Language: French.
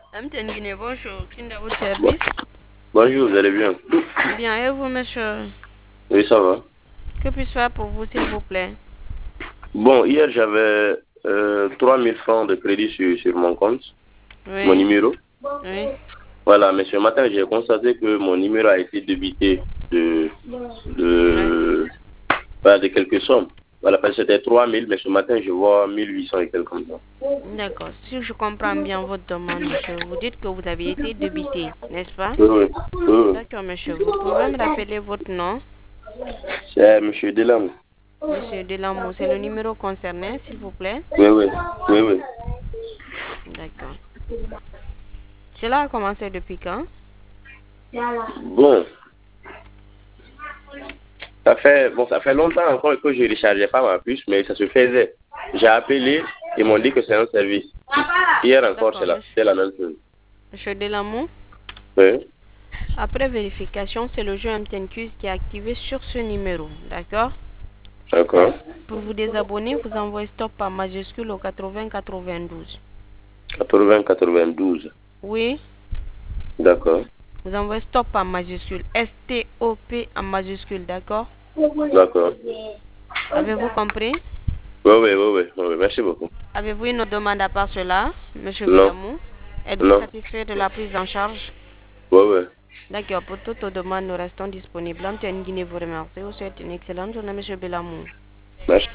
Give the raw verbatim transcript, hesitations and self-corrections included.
M T N Guinée, bonjour. Qui est à votre service? Bonjour, vous allez bien? Bien, et vous, monsieur? Oui, ça va. Que puis-je faire pour vous, s'il vous plaît? Bon, hier, j'avais euh, trois mille francs de crédit sur, sur mon compte, mon Oui. numéro. Oui. Voilà, mais ce matin, j'ai constaté que mon numéro a été débité de, Oui. de, voilà, de quelques sommes. Voilà, parce que c'était trois mille, mais ce matin, je vois mille huit cents et quelques comme ça. D'accord. Si je comprends bien votre demande, monsieur, vous dites que vous avez été débité, n'est-ce pas? Oui, oui. oui, oui. D'accord, monsieur. Vous pouvez me rappeler votre nom? C'est M. Delam. Monsieur Delamou, c'est le numéro concerné, s'il vous plaît? Oui, oui. Oui, oui. D'accord. Cela a commencé depuis quand? Bon, ça fait, bon, ça fait longtemps encore que je ne rechargeais pas ma puce, mais ça se faisait. J'ai appelé, ils m'ont dit que c'est un service. Hier encore, c'est D'accord, la, monsieur. c'est la même chose. Monsieur Delamou, Oui, après vérification, c'est le jeu M T N Q qui est activé sur ce numéro, d'accord? d'accord. Pour vous désabonner, vous envoyez stop par majuscule au quatre-vingts quatre-vingt-douze. quatre-vingts quatre-vingt-douze. Oui, D'accord. vous envoyez stop par majuscule. S T O P en majuscule, d'accord? D'accord. Avez-vous compris? Oui, oui, oui, oui, oui, merci beaucoup. Avez-vous une autre demande à part cela, monsieur Non, Belamou? Êtes-vous non. satisfait de la prise en charge? Oui, oui. D'accord, pour toute demande, nous restons disponibles. M T N Guinée vous remercie. Vous souhaite une excellente journée, monsieur Belamou. Merci.